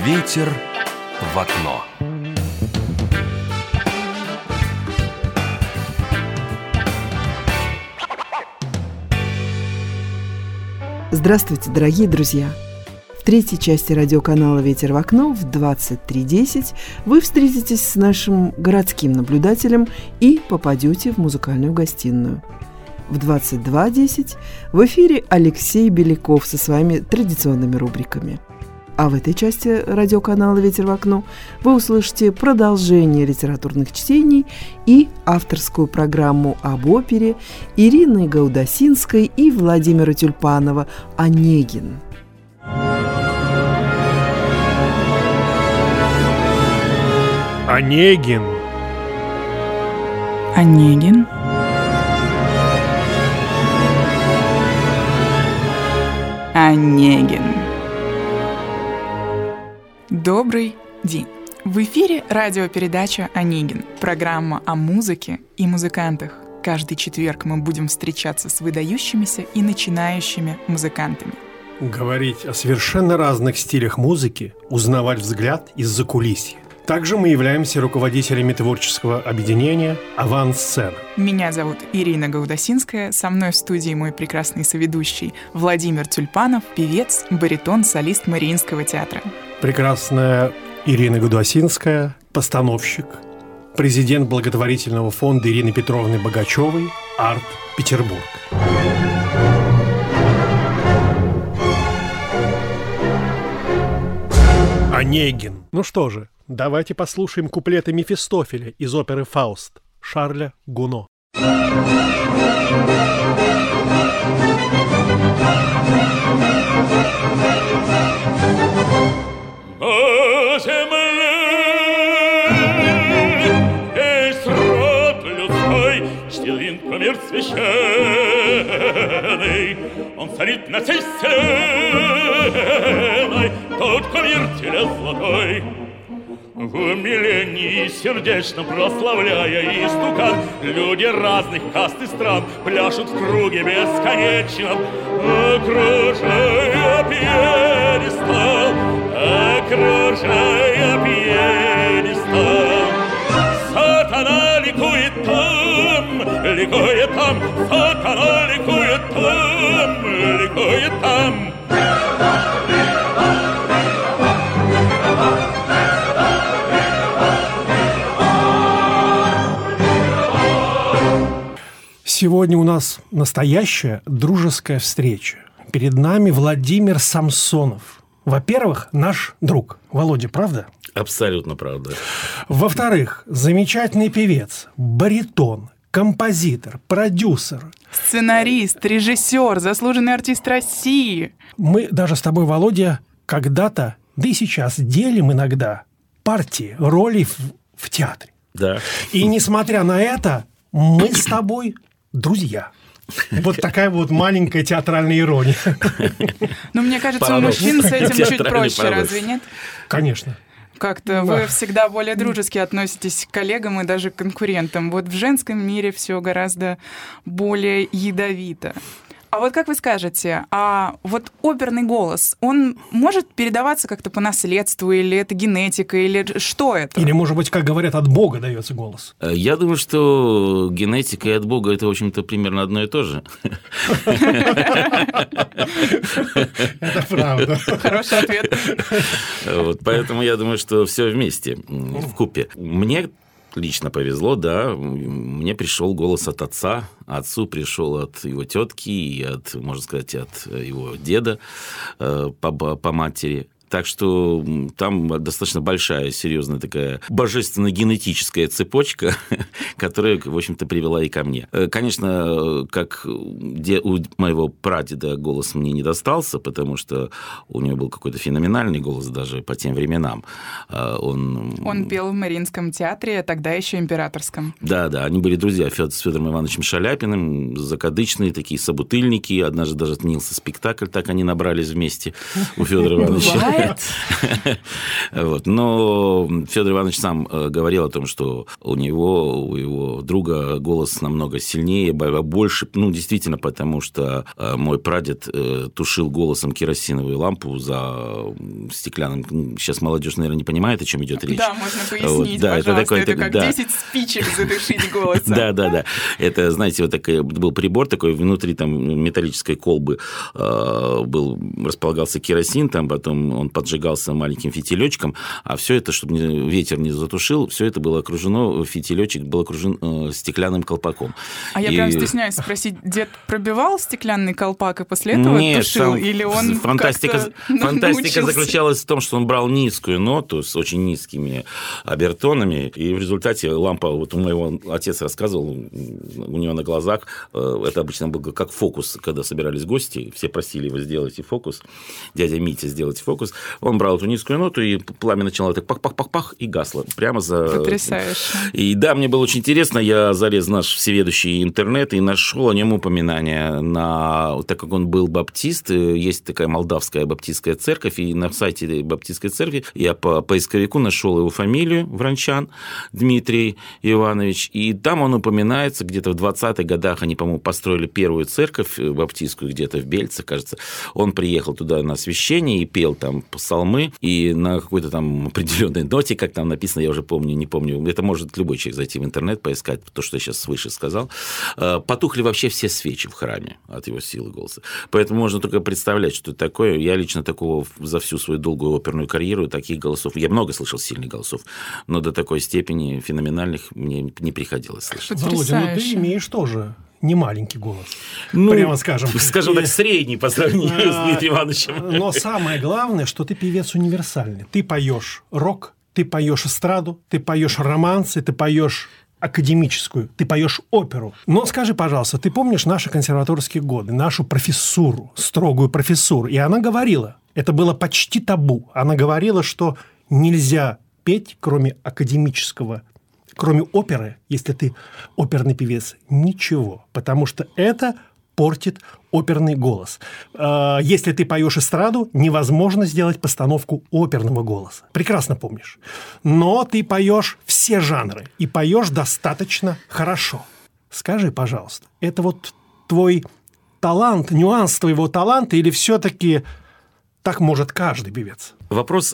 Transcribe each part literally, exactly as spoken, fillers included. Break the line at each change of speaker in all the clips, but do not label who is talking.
Ветер в окно.
Здравствуйте, дорогие друзья! В третьей части радиоканала «Ветер в окно» в двадцать три десять вы встретитесь с нашим городским наблюдателем и попадете в музыкальную гостиную. В двадцать два десять в эфире Алексей Беляков со своими традиционными рубриками. А в этой части радиоканала «Ветер в окно» вы услышите продолжение литературных чтений и авторскую программу об опере Ирины Гаудасинской и Владимира Тюльпанова «Онегин».
Онегин.
Онегин. Онегин. Добрый день. В эфире радиопередача «Онегин», программа о музыке и музыкантах. Каждый четверг мы будем встречаться с выдающимися и начинающими музыкантами.
Говорить о совершенно разных стилях музыки, узнавать взгляд из-за кулисья. Также мы являемся руководителями творческого объединения «Авансцена».
Меня зовут Ирина Гаудасинская, со мной в студии мой прекрасный соведущий Владимир Тюльпанов, певец, баритон, солист Мариинского театра.
Прекрасная Ирина Гаудасинская, постановщик, президент благотворительного фонда Ирины Петровны Богачевой «Арт Петербург». Онегин. Ну что же, давайте послушаем куплеты Мефистофеля из оперы «Фауст» Шарля Гуно.
На земле весь род людской чтил инкомер священный. Он царит на всей вселенной, тот кумир теля золотой. В умилении сердечно прославляя истукан, люди разных каст и стран пляшут в круге бесконечном, окружая пьедестал, окружая пьедестал. Сатана ликует там, ликует там, сатана ликует там, ликует там.
Сегодня у нас настоящая дружеская встреча. Перед нами Владимир Самсонов. Во-первых, наш друг. Володя, правда?
Абсолютно правда.
Во-вторых, замечательный певец, баритон, композитор, продюсер.
Сценарист, режиссер, заслуженный артист России.
Мы даже с тобой, Володя, когда-то, да и сейчас делим иногда партии, роли в, в театре.
Да.
И несмотря на это, мы с тобой друзья. Вот такая вот маленькая театральная ирония.
Ну, мне кажется, у мужчин с этим чуть проще, разве нет?
Конечно.
Как-то вы всегда более дружески относитесь к коллегам и даже к конкурентам. Вот в женском мире все гораздо более ядовито. А вот как вы скажете, а вот оперный голос, он может передаваться как-то по наследству, или это генетика, или что это?
Или, может быть, как говорят, от Бога дается голос?
Я думаю, что генетика и от Бога – это, в общем-то, примерно одно и то же.
Это правда.
Хороший ответ.
Поэтому я думаю, что все вместе, вкупе. Мне лично повезло, да, мне пришел голос от отца, отцу пришел от его тетки и от, можно сказать, от его деда по, по матери. Так что там достаточно большая, серьезная такая божественно-генетическая цепочка, которая, в общем-то, привела и ко мне. Конечно, как у моего прадеда голос мне не достался, потому что у него был какой-то феноменальный голос даже по тем временам. Он,
Он пел в Мариинском театре, тогда еще императорском.
Да, да, они были друзья с Федором Ивановичем Шаляпиным, закадычные такие собутыльники. Однажды даже снился спектакль, так они набрались вместе у Федора Ивановича.
Нет.
Вот. Но Федор Иванович сам говорил о том, что у него, у его друга голос намного сильнее, больше, ну, действительно, потому что мой прадед тушил голосом керосиновую лампу за стеклянным. Сейчас молодежь, наверное, не понимает, о чем идет речь.
Да, можно пояснить,
вот, да,
пожалуйста.
Это, такой,
это
это
как
да.
десять спичек задушить голосом.
Да, да, да. Это, знаете, вот такой был прибор такой, внутри там металлической колбы был, располагался керосин, там потом он поджигался маленьким фитилечком, а все это, чтобы ветер не затушил, все это было окружено, фитилечек был окружен э, стеклянным колпаком.
А я
и...
прям стесняюсь спросить, дед пробивал стеклянный колпак и после этого
Нет,
тушил? Или он
фантастика, фантастика заключалась в том, что он брал низкую ноту с очень низкими обертонами, и в результате лампа, вот у моего отец рассказывал, у него на глазах, это обычно был как фокус, когда собирались гости, все просили его сделать фокус, дядя Митя сделать фокус, он брал эту низкую ноту, и пламя начинало так пах-пах-пах-пах, и гасло прямо за...
Потрясающе.
И да, мне было очень интересно, я залез в наш всеведущий интернет и нашел о нем упоминание, на... так как он был баптист, есть такая молдавская баптистская церковь, и на сайте баптистской церкви я по поисковику нашел его фамилию, Вранчан Дмитрий Иванович, и там он упоминается, где-то в двадцатых годах они, по-моему, построили первую церковь баптистскую, где-то в Бельце, кажется. Он приехал туда на освящение и пел там псалмы, и на какой-то там определенной ноте, как там написано, я уже помню, не помню, это может любой человек зайти в интернет, поискать то, что я сейчас свыше сказал, потухли вообще все свечи в храме от его силы голоса. Поэтому можно только представлять, что это такое. Я лично такого за всю свою долгую оперную карьеру, таких голосов, я много слышал сильных голосов, но до такой степени феноменальных мне не приходилось слышать.
Володя, ну ты имеешь тоже не маленький голос,
ну,
прямо скажем.
Скажем
и,
так, средний по сравнению с Дмитрием Ивановичем.
Но самое главное, что ты певец универсальный. Ты поешь рок, ты поешь эстраду, ты поешь романсы, ты поешь академическую, ты поешь оперу. Но скажи, пожалуйста, ты помнишь наши консерваторские годы, нашу профессуру, строгую профессуру? И она говорила, это было почти табу, она говорила, что нельзя петь, кроме академического, кроме оперы, если ты оперный певец, ничего, потому что это портит оперный голос. Если ты поешь эстраду, невозможно сделать постановку оперного голоса. Прекрасно помнишь. Но ты поешь все жанры и поешь достаточно хорошо. Скажи, пожалуйста, это вот твой талант, нюанс твоего таланта, или все-таки так может каждый певец?
Вопрос,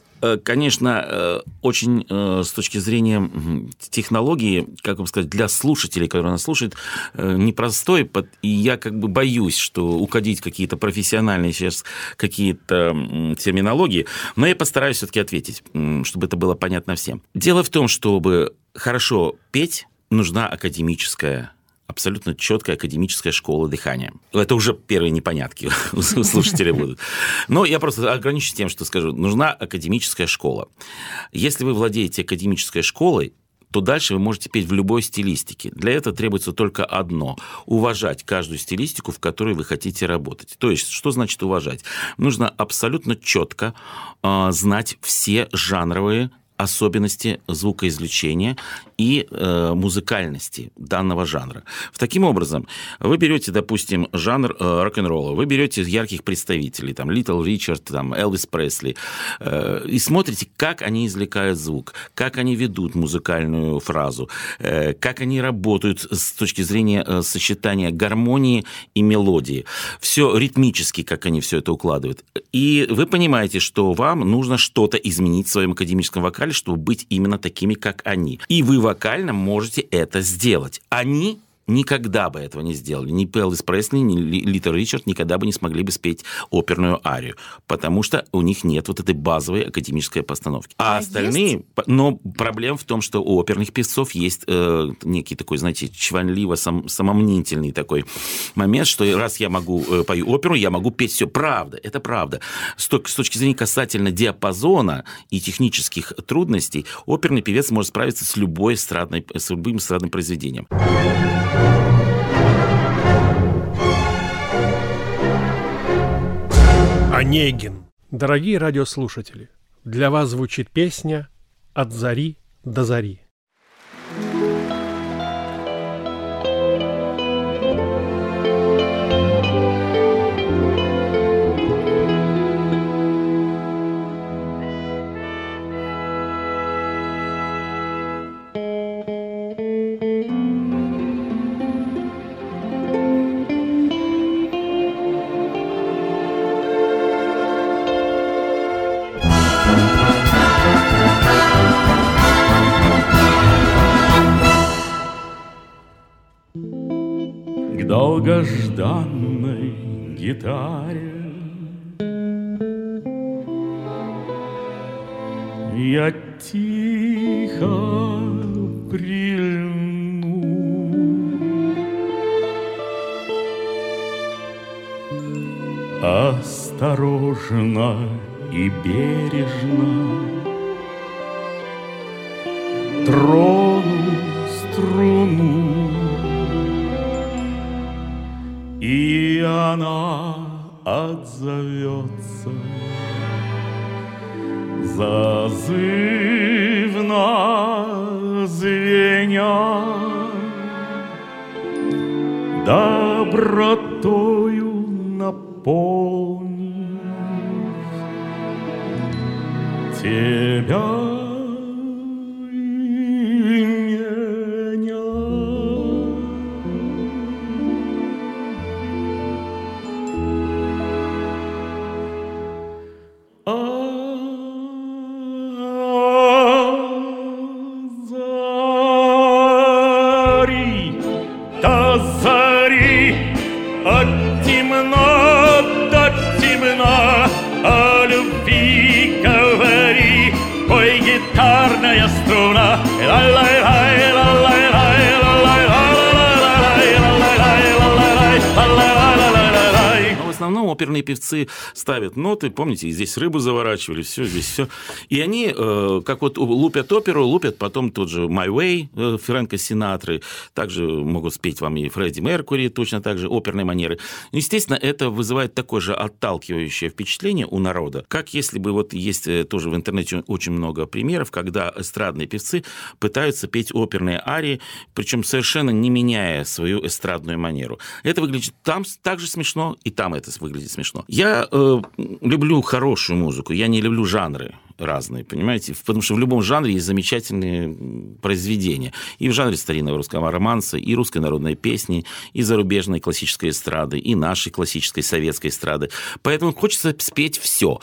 конечно, очень с точки зрения технологии, как вам сказать, для слушателей, которые нас слушают, непростой, и я как бы боюсь, что уходить в какие-то профессиональные сейчас какие-то терминологии, но я постараюсь все-таки ответить, чтобы это было понятно всем. Дело в том, чтобы хорошо петь, нужна академическая абсолютно четкая академическая школа дыхания. Это уже первые непонятки у слушателей будут. Но я просто ограничусь тем, что скажу. Нужна академическая школа. Если вы владеете академической школой, то дальше вы можете петь в любой стилистике. Для этого требуется только одно – уважать каждую стилистику, в которой вы хотите работать. То есть, что значит уважать? Нужно абсолютно четко э, знать все жанровые особенности звукоизвлечения и э, музыкальности данного жанра. В таким образом, вы берете, допустим, жанр э, рок-н-ролла, вы берете ярких представителей, там, Литл Ричард, там, Элвис Пресли, э, и смотрите, как они извлекают звук, как они ведут музыкальную фразу, э, как они работают с точки зрения э, сочетания гармонии и мелодии. Все ритмически, как они все это укладывают. И вы понимаете, что вам нужно что-то изменить в своем академическом вокале, чтобы быть именно такими, как они. И вы вокально можете это сделать. Они никогда бы этого не сделали. Ни Элвис Пресли, ни Литл Ричард никогда бы не смогли бы спеть оперную арию, потому что у них нет вот этой базовой академической постановки. А, а остальные... Есть? Но проблема в том, что у оперных певцов есть э, некий такой, знаете, чванливо сам, самомнительный такой момент, что раз я могу э, пою оперу, я могу петь все. Правда, это правда. С, с точки зрения касательно диапазона и технических трудностей, оперный певец может справиться с любой эстрадной, с любым эстрадным произведением.
Онегин. Дорогие радиослушатели, для вас звучит песня «От зари до зари».
долгожданной гитаре я тихо прильну. Осторожно и бережно трону струну, и она отзовется зазывно звеня, добротою наполнив тебя.
Оперные певцы ставят ноты, помните, здесь рыбу заворачивали, все, здесь все. И они, э, как вот лупят оперу, лупят потом тот же «My Way» э, Фрэнка Синатры, также могут спеть вам и Фредди Меркьюри, точно так же, оперной манеры. Естественно, это вызывает такое же отталкивающее впечатление у народа, как если бы, вот есть тоже в интернете очень много примеров, когда эстрадные певцы пытаются петь оперные арии, причем совершенно не меняя свою эстрадную манеру. Это выглядит там так же смешно, и там это выглядит смешно. Я э, люблю хорошую музыку, я не люблю жанры разные, понимаете? Потому что в любом жанре есть замечательные произведения. И в жанре старинного русского романса, и русской народной песни, и зарубежной классической эстрады, и нашей классической советской эстрады. Поэтому хочется спеть все.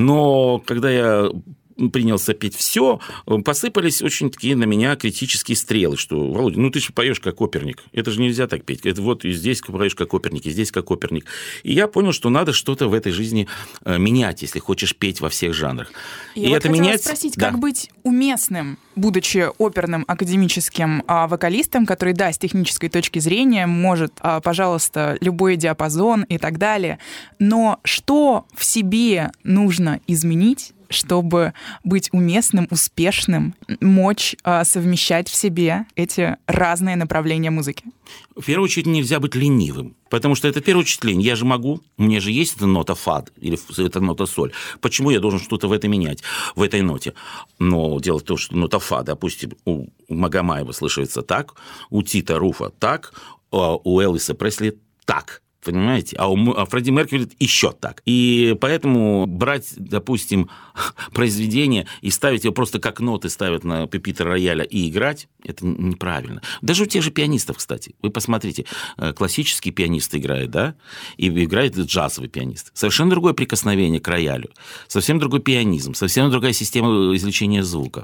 Но когда я принялся петь все, посыпались очень такие на меня критические стрелы, что, Володя, ну ты же поешь как оперник, это же нельзя так петь, это вот и здесь поешь как оперник, и здесь как оперник. И я понял, что надо что-то в этой жизни менять, если хочешь петь во всех жанрах.
Я
и
вот
это
хотела
менять...
спросить,
да.
как быть уместным, будучи оперным академическим а, вокалистом, который, да, с технической точки зрения может, а, пожалуйста, любой диапазон и так далее, но что в себе нужно изменить, чтобы быть уместным, успешным, мочь а, совмещать в себе эти разные направления музыки?
В первую очередь нельзя быть ленивым, потому что это в первую очередь лень. Я же могу, у меня же есть эта нота фад или эта нота соль. Почему я должен что-то в это менять, в этой ноте? Но дело в том, что нота фа, допустим, у Магомаева слышится так, у Тита Руфа так, а у Элвиса Пресли так. Понимаете? А у а Фредди Меркьюри еще так. И поэтому брать, допустим, произведение и ставить его просто как ноты ставят на пюпитр рояля и играть, это неправильно. Даже у тех же пианистов, кстати. Вы посмотрите, классический пианист играет, да, и играет джазовый пианист. Совершенно другое прикосновение к роялю, совсем другой пианизм, совсем другая система извлечения звука.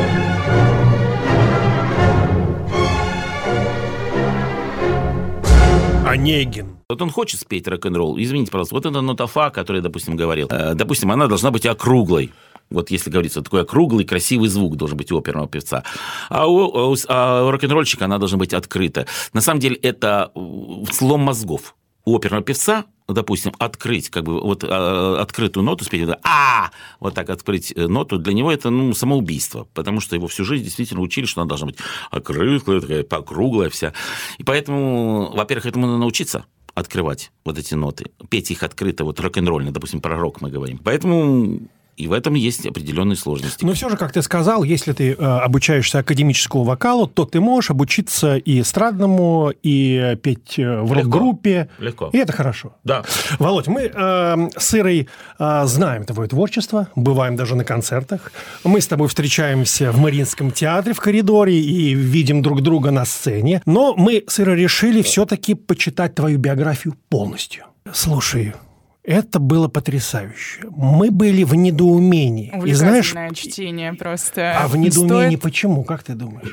Онегин.
Вот он хочет спеть рок-н-ролл. Извините, пожалуйста, вот эта нота фа, о которой я, допустим, говорил. Допустим, она должна быть округлой. Вот если говорится, такой округлый, красивый звук должен быть у оперного певца. А у, у, а у рок-н-ролльщика она должна быть открыта. На самом деле это слом мозгов. У оперного певца, допустим, открыть, как бы, вот а, открытую ноту спеть, а вот так открыть ноту, для него это, ну, самоубийство, потому что его всю жизнь действительно учили, что она должна быть окрытлая, такая покруглая вся. И поэтому, во-первых, этому надо научиться открывать вот эти ноты, петь их открыто, вот рок-н-ролльно, допустим, про рок мы говорим. Поэтому... И в этом есть определенные сложности.
Но все же, как ты сказал, если ты э, обучаешься академическому вокалу, то ты можешь обучиться и эстрадному, и петь в рок-группе.
Легко.
И это хорошо.
Да.
Володь, мы э, с Ирой э, знаем твое творчество, бываем даже на концертах. Мы с тобой встречаемся в Мариинском театре в коридоре и видим друг друга на сцене. Но мы с Ирой решили все-таки почитать твою биографию полностью. Слушай, Это было потрясающе. Мы были в недоумении.
Увлекательное
И знаешь,
чтение просто.
А в недоумении
Стоит...
почему? Как ты думаешь?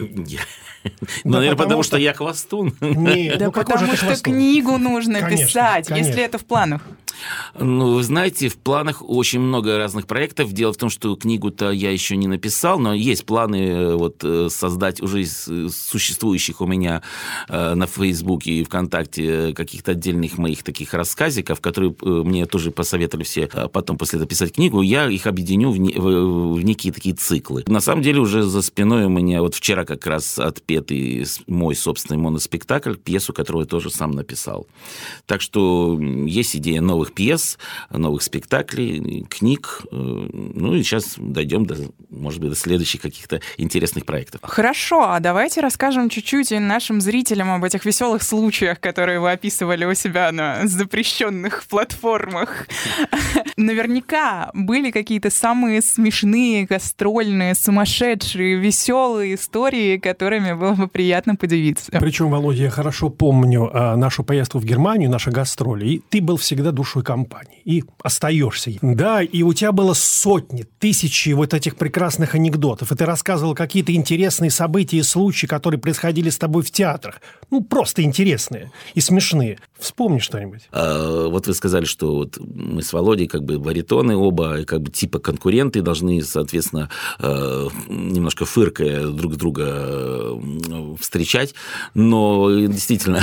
Ну, наверное, потому что я хвостун.
Нет,
да
ну какой же
потому
ты
что
хвостун?
книгу нужно
Конечно,
писать,
конечно.
если это в планах.
Ну, вы знаете, в планах очень много разных проектов. Дело в том, что книгу-то я еще не написал, но есть планы вот создать уже из существующих у меня на Фейсбуке и ВКонтакте каких-то отдельных моих таких рассказиков, которые мне тоже посоветовали все потом после этого писать книгу. Я их объединю в, не, в, в некие такие циклы. На самом деле уже за спиной у меня вот вчера как раз отпетый мой собственный моноспектакль, пьесу, которую я тоже сам написал. Так что есть идея новых пьес, новых спектаклей, книг. Ну и сейчас дойдем до, может быть, до следующих каких-то интересных проектов.
Хорошо, а давайте расскажем чуть-чуть нашим зрителям об этих веселых случаях, которые вы описывали у себя на запрещенных платформах. Наверняка были какие-то самые смешные, гастрольные, сумасшедшие, веселые истории, которыми было бы приятно поделиться.
Причем, Володя, я хорошо помню а, нашу поездку в Германию, наши гастроли, и ты был всегда душой компании, и остаешься. Да, и у тебя было сотни, тысячи вот этих прекрасных анекдотов, и ты рассказывал какие-то интересные события и случаи, которые происходили с тобой в театрах. Ну, просто интересные и смешные. Вспомни что-нибудь.
А, вот вы сказали, что вот мы с Володей как бы баритоны оба, как бы типа конкуренты, должны, соответственно, немножко фыркая друг друга встречать, но действительно,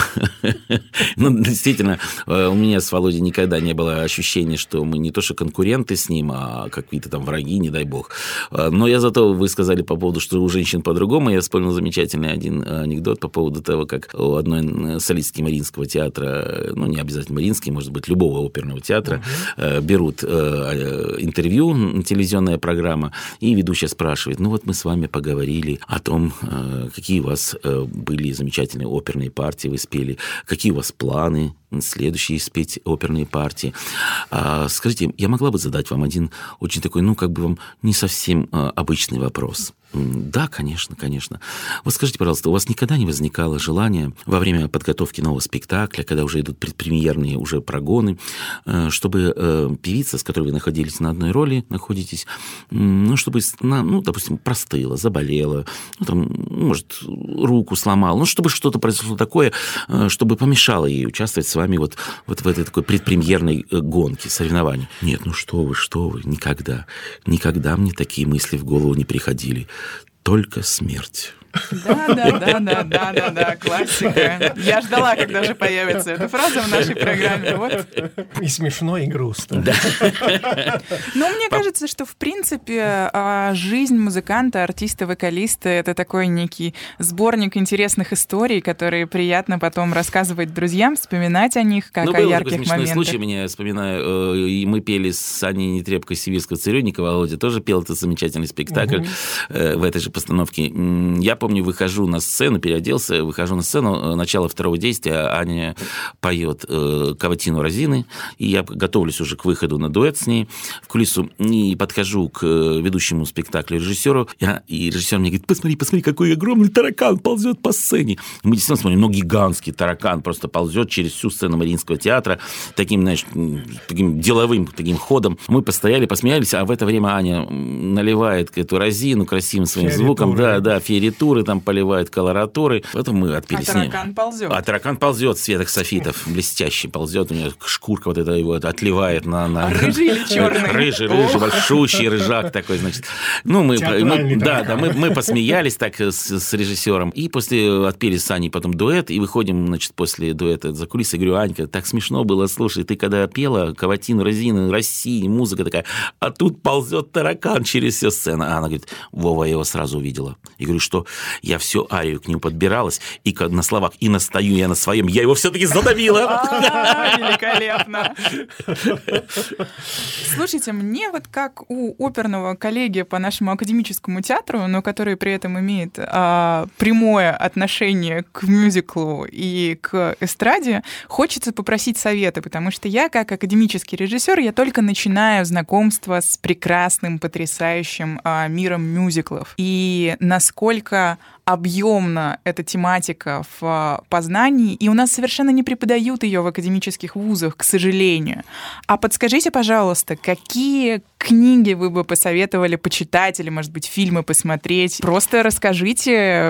ну, действительно, у меня с Володей никогда не было ощущения, что мы не то что конкуренты с ним, а какие-то там враги, не дай бог. Но я зато, вы сказали по поводу, что у женщин по-другому, я вспомнил замечательный один анекдот по поводу того, как у одной солистки Мариинского театра, ну, не обязательно Мариинский, может быть, любого оперного театра, uh-huh. берут интервью, телевизионная программа, и ведущая спрашивает, ну вот мы с вами поговорили о том, какие у вас были замечательные оперные партии, вы спели, какие у вас планы, следующие спеть оперные партии. А, скажите, я могла бы задать вам один очень такой, ну, как бы вам не совсем а, обычный вопрос? Да, конечно, конечно. Вот скажите, пожалуйста, у вас никогда не возникало желания во время подготовки нового спектакля, когда уже идут предпремьерные уже прогоны, чтобы певица, с которой вы находились на одной роли, находитесь, ну, чтобы, ну, допустим, простыла, заболела, ну, там, может, руку сломала, ну, чтобы что-то произошло такое, чтобы помешало ей участвовать с вами вот, вот в этой такой предпремьерной гонке, соревновании? Нет, ну что вы, что вы, никогда, никогда мне такие мысли в голову не приходили. Только смерть.
Да, да, да, да, да, да, да, классика. Я ждала, когда же появится эта фраза в нашей программе. Вот.
И смешно, и грустно.
Да.
Но мне кажется, что, в принципе, жизнь музыканта, артиста, вокалиста — это такой некий сборник интересных историй, которые приятно потом рассказывать друзьям, вспоминать о них, как
ну,
о ярких
такой смешной
моментах.
Случай, меня вспоминаю, и мы пели с Аней Нетребко «Сибирского цирюльника», Володя тоже пел этот замечательный спектакль угу. в этой же постановке. Я помню, выхожу на сцену, переоделся, выхожу на сцену, начало второго действия, Аня поет э, «Каватину Розины», и я готовлюсь уже к выходу на дуэт с ней в кулису, и подхожу к ведущему спектаклю режиссеру, и режиссер мне говорит, посмотри, посмотри, какой огромный таракан ползет по сцене. Мы действительно смотрим, ну, гигантский таракан просто ползет через всю сцену Мариинского театра, таким, знаешь, таким деловым таким ходом. Мы постояли, посмеялись, а в это время Аня наливает эту розину красивым своим фиоритуры. звуком, да, да, фиоритуры, там поливают колоратуры. Потом мы отпили
а
с ней.
А таракан ползет.
А таракан ползет, светок софитов, блестящий ползет, у него шкурка вот эта его отливает на... на...
А рыжий или черный?
Рыжий, рыжий, большущий рыжак такой, значит. Ну, мы, мы, да, да, мы, мы посмеялись так с, с режиссером, и после отпели с Аней потом дуэт, и выходим, значит, после дуэта за кулисы, я говорю, Анька, так смешно было, слушай, ты когда пела «Каватину Розину», России, музыка такая, а тут ползет таракан через всю сцену. А она говорит, Вова, я его сразу увидела. Я говорю, что я всю арию к нему подбиралась, и на словах «и настаю я на своем», я его все-таки задавила.
Великолепно. Слушайте, мне вот как у оперного коллеги по нашему академическому театру, но который при этом имеет а, прямое отношение к мюзиклу и к эстраде, хочется попросить совета, потому что я, как академический режиссер, я только начинаю знакомство с прекрасным, потрясающим а, миром мюзиклов. И насколько насколько объемна эта тематика в познании, и у нас совершенно не преподают ее в академических вузах, к сожалению. А подскажите, пожалуйста, какие книги вы бы посоветовали почитать или, может быть, фильмы посмотреть? Просто расскажите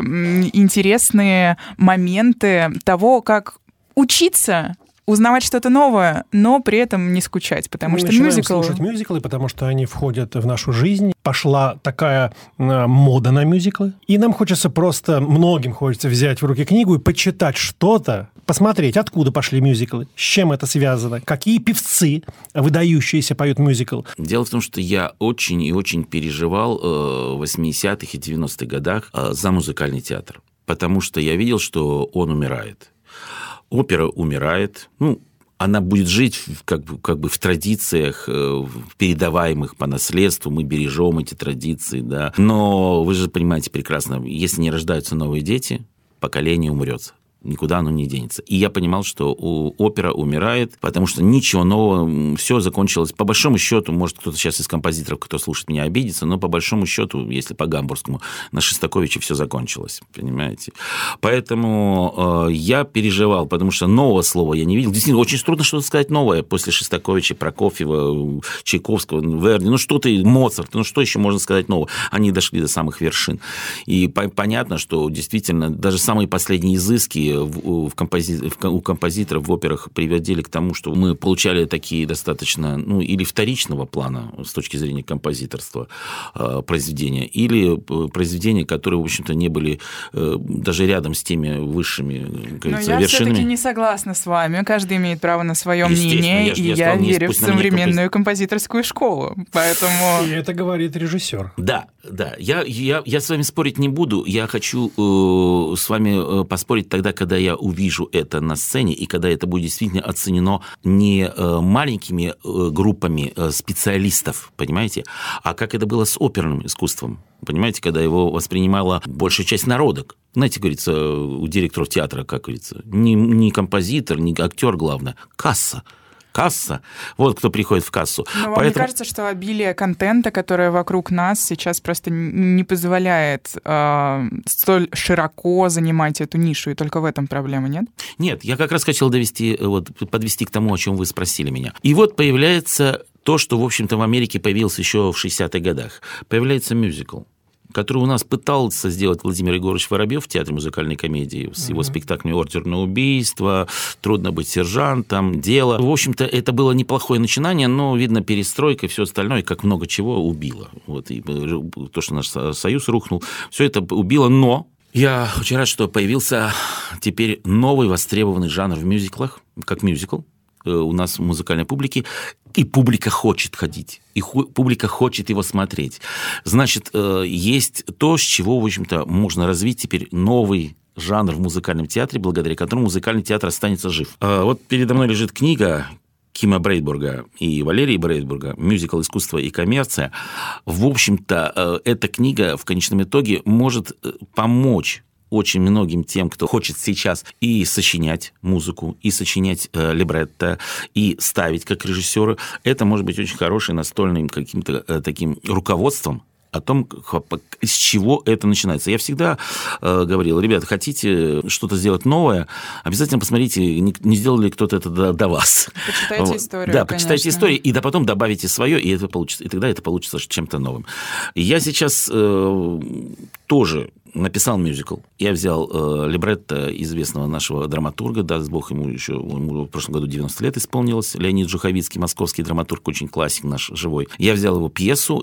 интересные моменты того, как учиться, узнавать что-то новое, но при этом не скучать, потому
Мы
что
начинаем
мюзикл...
слушать мюзиклы, потому что они входят в нашу жизнь. Пошла такая э, мода на мюзиклы, и нам хочется просто, многим хочется взять в руки книгу и почитать что-то, посмотреть, откуда пошли мюзиклы, с чем это связано, какие певцы выдающиеся поют мюзикл.
Дело в том, что я очень и очень переживал э, в восьмидесятых и девяностых годах э, за музыкальный театр, потому что я видел, что он умирает. Опера умирает, ну, она будет жить как бы, как бы в традициях, передаваемых по наследству, мы бережем эти традиции, да. Но вы же понимаете прекрасно, если не рождаются новые дети, поколение умрет. Никуда оно не денется. И я понимал, что опера умирает, потому что ничего нового, все закончилось. По большому счету, может, кто-то сейчас из композиторов, кто слушает меня, обидится, но по большому счету, если по гамбургскому, на Шостаковиче все закончилось, понимаете? Поэтому э, я переживал, потому что нового слова я не видел. Действительно, очень трудно что-то сказать новое после Шостаковича, Прокофьева, Чайковского, Верди, ну что-то, Моцарт, ну что еще можно сказать нового? Они дошли до самых вершин. И по- понятно, что действительно даже самые последние изыски в, в компози... у композиторов в операх приводили к тому, что мы получали такие достаточно, ну, или вторичного плана с точки зрения композиторства э, произведения, или произведения, которые, в общем-то, не были э, даже рядом с теми высшими, как говорится,
вершинами. Но я все-таки не согласна с вами. Каждый имеет право на свое мнение, я, и я, я сказал, верю в современную композиторскую школу. Поэтому...
И это говорит режиссер.
Да, да. Я, я, я с вами спорить не буду. Я хочу э, с вами э, поспорить тогда, когда я увижу это на сцене, и когда это будет действительно оценено не э, маленькими э, группами э, специалистов, понимаете, а как это было с оперным искусством. Понимаете, когда его воспринимала большая часть народа. Знаете, говорится, у директоров театра, как говорится, не, не композитор, не актер, главное, касса. Касса. Вот кто приходит в кассу.
Но вам Поэтому... не кажется, что обилие контента, которое вокруг нас, сейчас просто не позволяет э, столь широко занимать эту нишу, и только в этом проблема, нет?
Нет, я как раз хотел довести, вот, подвести к тому, о чем вы спросили меня. И вот появляется то, что, в общем-то, в Америке появилось еще в шестидесятых годах. Появляется мюзикл, который у нас пытался сделать Владимир Егорович Воробьев в Театре музыкальной комедии с его спектаклями «Ордер на убийство», «Трудно быть сержантом», «Дело». В общем-то, это было неплохое начинание, но, видно, перестройка и все остальное, как много чего, убило. Вот, и то, что наш союз рухнул, все это убило, но я очень рад, что появился теперь новый востребованный жанр в мюзиклах, как мюзикл у нас в музыкальной публике, и публика хочет ходить, и публика хочет его смотреть. Значит, есть то, с чего, в общем-то, можно развить теперь новый жанр в музыкальном театре, благодаря которому музыкальный театр останется жив. Вот передо мной лежит книга Кима Брейтбурга и Валерии Брейтбурга «Мюзикл. Искусство и коммерция». В общем-то, эта книга в конечном итоге может помочь очень многим тем, кто хочет сейчас и сочинять музыку, и сочинять э, либретто, и ставить как режиссеры. Это может быть очень хорошим настольным каким-то э, таким руководством о том, с чего это начинается. Я всегда э, говорил, ребята, хотите что-то сделать новое, обязательно посмотрите, не, не сделал ли кто-то это до, до вас.
Почитайте вот. историю,
Да,
конечно.
почитайте историю, и да, потом добавите свое, и, это получится, и тогда это получится чем-то новым. Я сейчас э, тоже написал мюзикл. Я взял э, либретто известного нашего драматурга, даст Бог ему еще, ему в прошлом году девяносто лет исполнилось, Леонид Жуховицкий, московский драматург, очень классик наш живой. Я взял его пьесу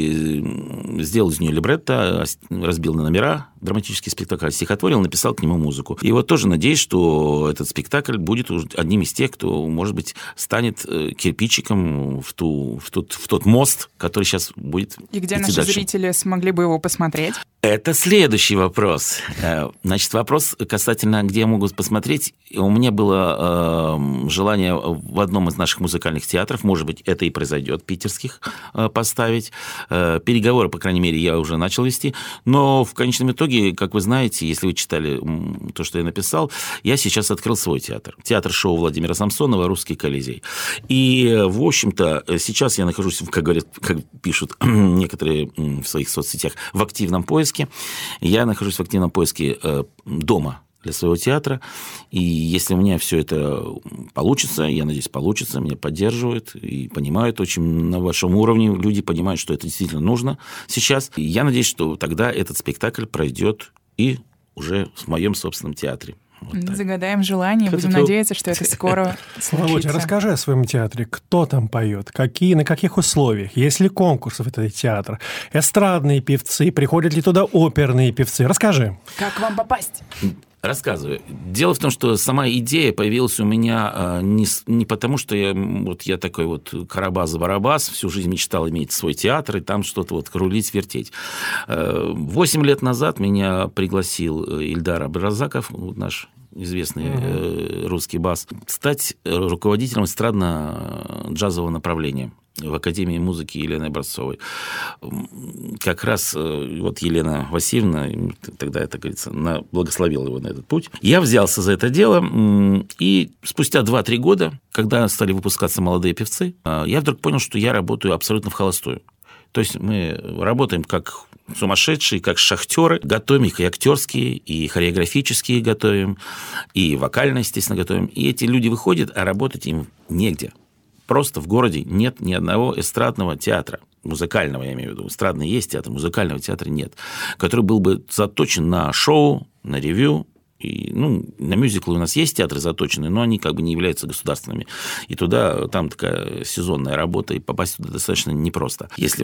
и сделал из нее либретто, разбил на номера, драматический спектакль, стихотворил, написал к нему музыку. И вот тоже надеюсь, что этот спектакль будет одним из тех, кто, может быть, станет кирпичиком в, ту, в, тот, в тот мост, который сейчас будет идти дальше.
И где наши дальше. Зрители смогли бы его посмотреть?
Это следующий вопрос. Значит, вопрос касательно, где я могу посмотреть. У меня было э, желание в одном из наших музыкальных театров, может быть, это и произойдет, питерских, э, поставить. Э, переговоры, по крайней мере, я уже начал вести. Но в конечном итоге, как вы знаете, если вы читали то, что я написал, я сейчас открыл свой театр. Театр-шоу Владимира Самсонова «Русский Колизей». И, в общем-то, сейчас я нахожусь, как говорят, как пишут некоторые в своих соцсетях, в активном поиске. поиске. Я нахожусь в активном поиске дома для своего театра. И если у меня все это получится, я надеюсь, получится, меня поддерживают и понимают очень на вашем уровне. Люди понимают, что это действительно нужно сейчас. И я надеюсь, что тогда этот спектакль пройдет и уже в моем собственном театре. Вот
Загадаем желание, будем
Это...
надеяться, что это скоро случится.
Володя, расскажи о своем театре. Кто там поет? Какие, на каких условиях? Есть ли конкурсы в этот театр? Эстрадные певцы? Приходят ли туда оперные певцы? Расскажи.
Как вам попасть?
Рассказываю. Дело в том, что сама идея появилась у меня не, не потому, что я, вот я такой вот Карабас-Барабас, всю жизнь мечтал иметь свой театр и там что-то вот рулить, вертеть. Восемь лет назад меня пригласил Ильдар Абразаков, наш известный mm-hmm. русский бас, стать руководителем эстрадно-джазового направления в Академии музыки Елены Образцовой. Как раз вот Елена Васильевна, тогда, это говорится, благословила его на этот путь. Я взялся за это дело, и спустя два-три года, когда стали выпускаться молодые певцы, я вдруг понял, что я работаю абсолютно в холостую. То есть мы работаем как сумасшедшие, как шахтеры, готовим их и актерские, и хореографические готовим, и вокально, естественно, готовим. И эти люди выходят, а работать им негде. Просто в городе нет ни одного эстрадного театра, музыкального, я имею в виду. Эстрадный есть театр, музыкального театра нет, который был бы заточен на шоу, на ревью. И, ну, на мюзиклы у нас есть театры заточенные, но они как бы не являются государственными. И туда, там такая сезонная работа, и попасть туда достаточно непросто. Если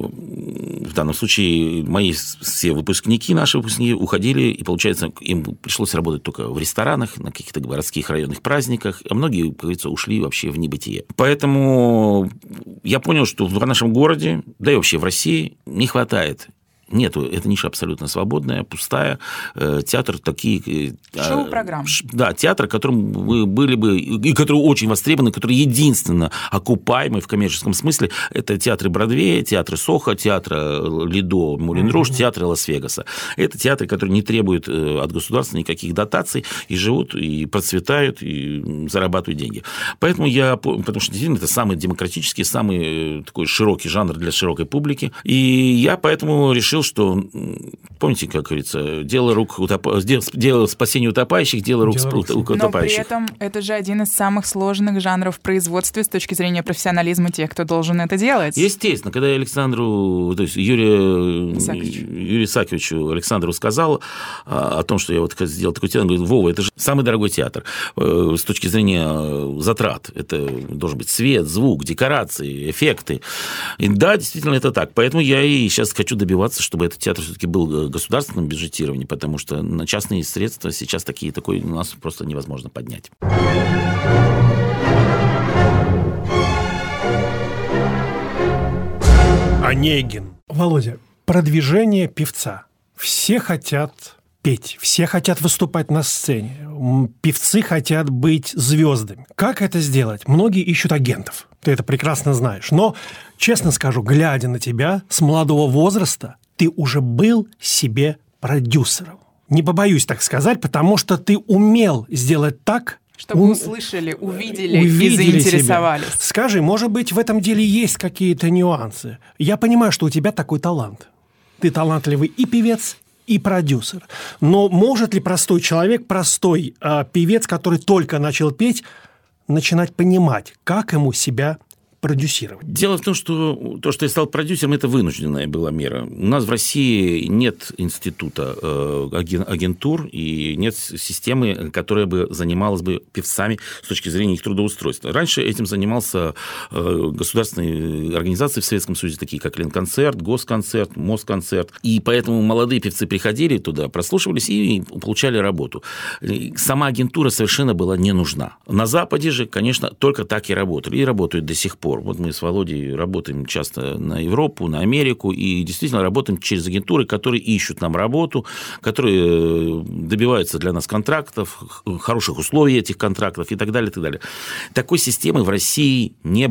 в данном случае мои все выпускники, наши выпускники уходили, и, получается, им пришлось работать только в ресторанах, на каких-то городских районных праздниках, а многие, как говорится, ушли вообще в небытие. Поэтому я понял, что в нашем городе, да и вообще в России не хватает. Нету, эта ниша абсолютно свободная, пустая. Театр такие...
Шоу-программ.
Да, театр, которым вы были бы... И который очень востребован, который единственно окупаемый в коммерческом смысле. Это театры Бродвея, театры Сохо, театры Лидо, Мулен Руж, mm-hmm. театры Лас-Вегаса. Это театры, которые не требуют от государства никаких дотаций, и живут, и процветают, и зарабатывают деньги. Поэтому я... Потому что, действительно, это самый демократический, самый такой широкий жанр для широкой публики. И я поэтому решил, что, помните, как говорится, дело рук утоп... дело спасения утопающих, дело рук дело рук утопающих.
Но при этом это же один из самых сложных жанров производства с точки зрения профессионализма тех, кто должен это делать.
Естественно, когда я Александру, то есть Юрию Исаковичу, Юрию Исаковичу Александру сказал о том, что я вот сделал такой театр, он говорит: Вова, это же самый дорогой театр с точки зрения затрат. Это должен быть свет, звук, декорации, эффекты. И да, действительно, это так. Поэтому я и сейчас хочу добиваться, чтобы этот театр все-таки был государственным бюджетированием, потому что на частные средства сейчас такие, такой у нас просто невозможно поднять.
Онегин. Володя, продвижение певца. Все хотят петь, все хотят выступать на сцене, певцы хотят быть звездами. Как это сделать? Многие ищут агентов, ты это прекрасно знаешь. Но, честно скажу, глядя на тебя с молодого возраста, ты уже был себе продюсером. Не побоюсь так сказать, потому что ты умел сделать так,
чтобы у... услышали, увидели, увидели и заинтересовались.
Себя. Скажи, может быть, в этом деле есть какие-то нюансы? Я понимаю, что у тебя такой талант. Ты талантливый и певец, и продюсер. Но может ли простой человек, простой э, певец, который только начал петь, начинать понимать, как ему себя продюсировать?
Дело в том, что то, что я стал продюсером, это вынужденная была мера. У нас в России нет института э, агентур и нет системы, которая бы занималась бы певцами с точки зрения их трудоустройства. Раньше этим занимался э, государственные организации в Советском Союзе, такие как Ленконцерт, Госконцерт, Москонцерт. И поэтому молодые певцы приходили туда, прослушивались и получали работу. И сама агентура совершенно была не нужна. На Западе же, конечно, только так и работали. И работают до сих пор. Вот мы с Володей работаем часто на Европу, на Америку, и действительно работаем через агентуры, которые ищут нам работу, которые добиваются для нас контрактов, хороших условий этих контрактов и так далее, и так далее. Такой системы в России не было.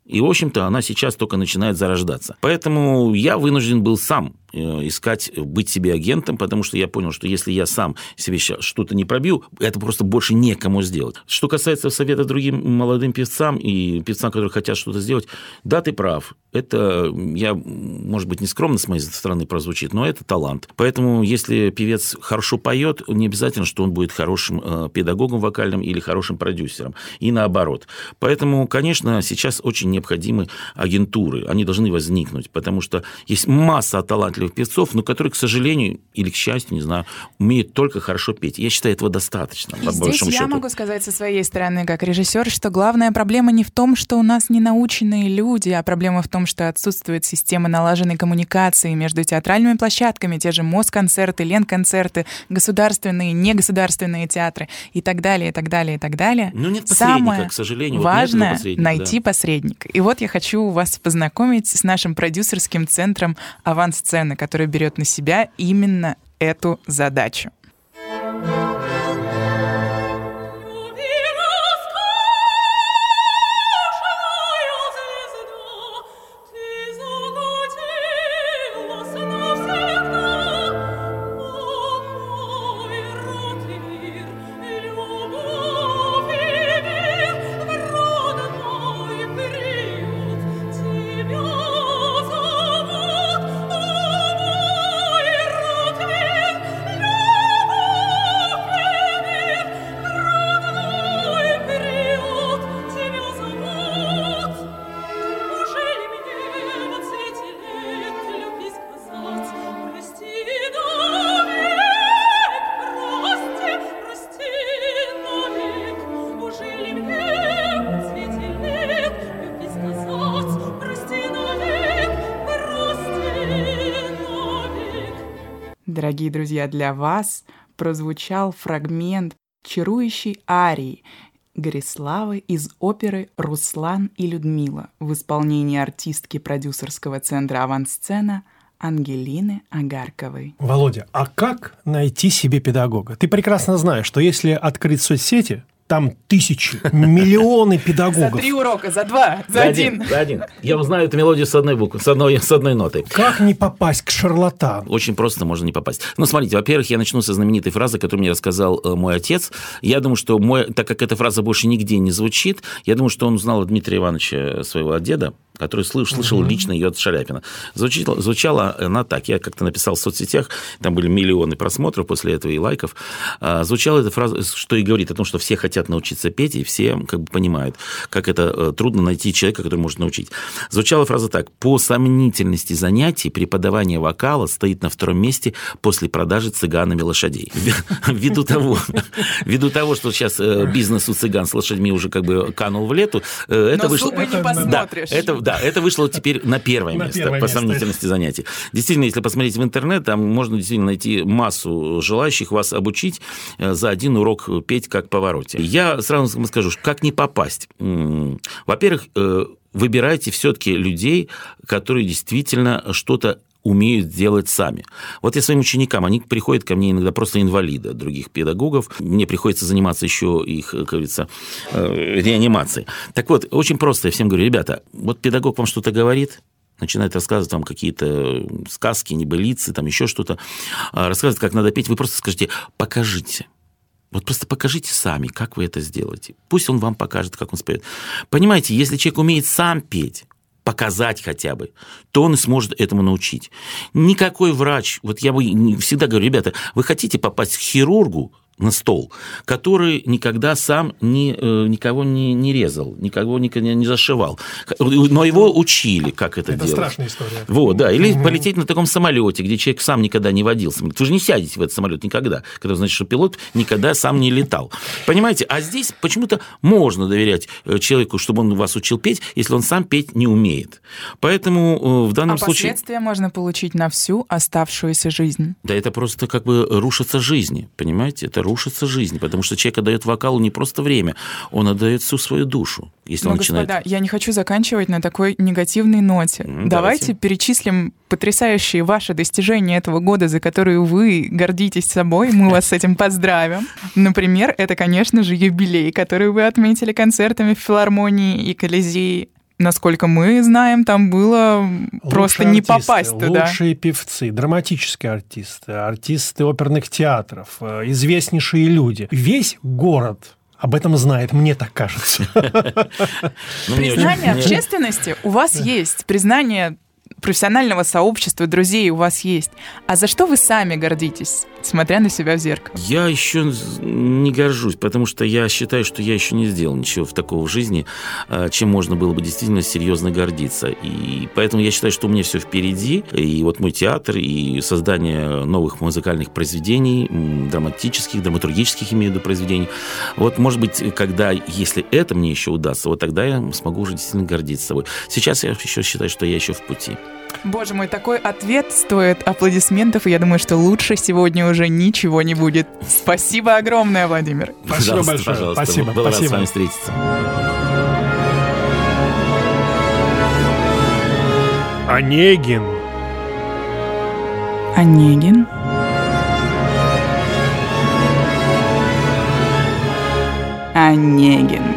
И, в общем-то, она сейчас только начинает зарождаться. Поэтому я вынужден был сам искать, быть себе агентом, потому что я понял, что если я сам себе что-то не пробью, это просто больше некому сделать. Что касается совета другим молодым певцам и певцам, которые хотят что-то сделать, да, ты прав. Это, я, может быть, не скромно с моей стороны прозвучит, но это талант. Поэтому, если певец хорошо поет, не обязательно, что он будет хорошим педагогом вокальным или хорошим продюсером. И наоборот. Поэтому, конечно, сейчас очень необходимы агентуры. Они должны возникнуть, потому что есть масса талантливых певцов, но которые, к сожалению, или к счастью, не знаю, умеют только хорошо петь. Я считаю, этого достаточно.
И здесь я счету. могу сказать со своей стороны, как режиссер, что главная проблема не в том, что у нас ненаученные люди, а проблема в том, что отсутствует система налаженной коммуникации между театральными площадками, те же Москонцерты, Ленконцерты, государственные, негосударственные театры и так далее, и так далее, и так далее.
Ну, нет посредника,
Самое
к сожалению.
важное
вот нет
найти
да.
посредника. И вот я хочу вас познакомить с нашим продюсерским центром «Авансцена», который берет на себя именно эту задачу. Дорогие друзья, для вас прозвучал фрагмент чарующей арии Гориславы из оперы «Руслан и Людмила» в исполнении артистки продюсерского центра «Авансцена» Ангелины Агарковой.
Володя, а как найти себе педагога? Ты прекрасно знаешь, что если открыть соцсети, там тысячи, миллионы педагогов.
За три урока, за два, за, за один.
один. За один. Я узнаю эту мелодию с одной буквы, с одной, с одной нотой.
Как не попасть к шарлатану?
Очень просто можно не попасть. Ну, смотрите, во-первых, я начну со знаменитой фразы, которую мне рассказал э, мой отец. Я думаю, что мой, так как эта фраза больше нигде не звучит, я думаю, что он узнал от Дмитрия Ивановича, своего деда, который слышал, слышал uh-huh. лично ее от Шаляпина. Звучала, звучала она так. Я как-то написал в соцсетях, там были миллионы просмотров после этого и лайков. А, звучала эта фраза, что и говорит о том, что все хотят научиться петь, и все как бы понимают, как это трудно найти человека, который может научить. Звучала фраза так. По сомнительности занятий преподавание вокала стоит на втором месте после продажи цыганами лошадей. Ввиду того, ввиду того, что сейчас бизнес у цыган с лошадьми уже как бы канул в лету, это вышло...
Но зубы не посмотришь.
Это Да, это вышло теперь на первое на место первое по место. Сомнительности занятий. Действительно, если посмотреть в интернет, там можно действительно найти массу желающих вас обучить за один урок петь как Паваротти. Я сразу вам скажу, как не попасть. Во-первых, выбирайте все-таки людей, которые действительно что-то умеют делать сами. Вот я своим ученикам, они приходят ко мне иногда просто инвалиды, других педагогов, мне приходится заниматься еще их, как говорится, реанимацией. Так вот, очень просто, я всем говорю, ребята, вот педагог вам что-то говорит, начинает рассказывать вам какие-то сказки, небылицы, там еще что-то, рассказывает, как надо петь, вы просто скажите, покажите. Вот просто покажите сами, как вы это сделаете. Пусть он вам покажет, как он споет. Понимаете, если человек умеет сам петь, показать хотя бы, то он и сможет этому научить. Никакой врач, вот я бы всегда говорю, ребята, вы хотите попасть к хирургу на стол, который никогда сам ни, никого не, не резал, никого не, не зашивал, но его учили, как это, это делать. Это
страшная история.
Вот, да. Или полететь на таком самолете, где человек сам никогда не водил самолет. Вы же не сядете в этот самолет никогда, когда значит, что пилот никогда сам не летал. Понимаете? А здесь почему-то можно доверять человеку, чтобы он вас учил петь, если он сам петь не умеет. Поэтому в данном
а
случае...
А последствия можно получить на всю оставшуюся жизнь.
Да, это просто как бы рушится жизни, понимаете? Это рушится жизнь, потому что человек отдает вокалу не просто время, он отдает всю свою душу, если
Но,
он начинает...
господа, я не хочу заканчивать на такой негативной ноте. Mm, давайте. давайте перечислим потрясающие ваши достижения этого года, за которые вы гордитесь собой, мы вас с этим поздравим. Например, это, конечно же, юбилей, который вы отметили концертами в филармонии и Колизее. насколько мы знаем, там было просто
Лучшие
не
артисты,
попасть туда.
Лучшие певцы, драматические артисты, артисты оперных театров, известнейшие люди. Весь город об этом знает, мне так кажется.
Признание общественности у вас есть, признание профессионального сообщества, друзей у вас есть. А за что вы сами гордитесь, смотря на себя в зеркало?
Я еще не горжусь, потому что я считаю, что я еще не сделал ничего в такого в жизни, чем можно было бы действительно серьезно гордиться. И поэтому я считаю, что у меня все впереди. И вот мой театр, и создание новых музыкальных произведений, драматических, драматургических, имею в виду, произведений. Вот, может быть, когда, если это мне еще удастся, вот тогда я смогу уже действительно гордиться собой. Сейчас я еще считаю, что я еще в пути.
Боже мой, такой ответ стоит аплодисментов, и я думаю, что лучше сегодня уже ничего не будет. Спасибо огромное, Владимир.
Спасибо
Пожалуйста,
большое.
пожалуйста.
Спасибо.
Был
Спасибо.
рад с вами встретиться.
Онегин.
Онегин. Онегин.